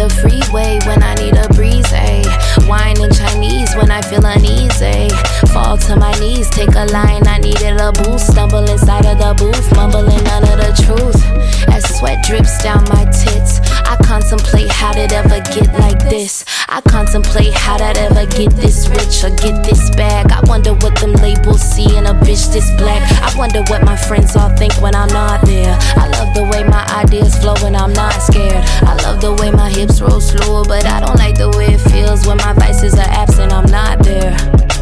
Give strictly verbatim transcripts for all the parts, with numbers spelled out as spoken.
the freeway when I need a breeze, ayy. Wine in Chinese when I feel uneasy. Fall to my knees, take a line, I needed a boost. Stumble inside of the booth, mumbling none of the truth. As sweat drips down my tits, I contemplate how did it ever get like this. I contemplate how did I ever get this rich or get this bag. I wonder what them labels see in a bitch this black. I wonder what my friends all think when I'm not there. I love the way my ideas flow when I'm not scared. I love the way my hips roll slow, but I don't like the way it feels when my vices are absent, I'm not there.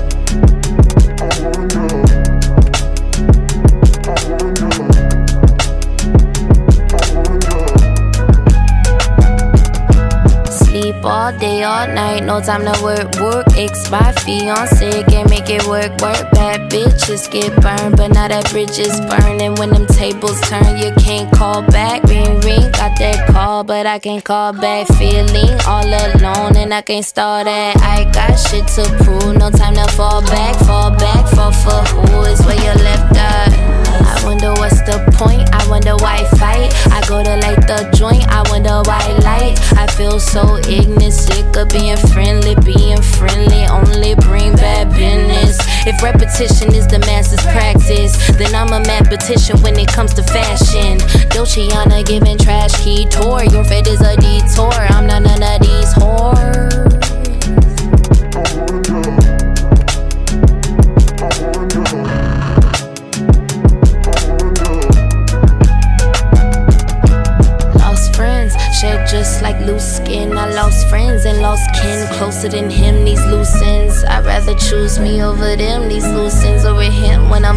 Sleep all day, all night, no time to work, work. Ex by fiance, can't make it work, work. Bad bitches get burned, but now that bridge is burning. When them tables turn, you can't call back. Ring, ring, got that call, but I can't call back. Feeling all alone, and I can't start that. I got shit to prove, no time to fall back. Fall back, fall for who is where you left at. I wonder what's the point, I wonder why fight. I go to light the joint, I wonder why light. I feel so ignorant, sick of being friendly. Being friendly only bring bad business. If repetition is the master's practice, then I'm a mathematician when it comes to fashion. Dolciana giving trash key tour. Your fate is a detour, I'm not none of these whores. Shed just like loose skin. I lost friends and lost kin. Closer than him, these loose ends. I'd rather choose me over them. These loose ends over him when I'm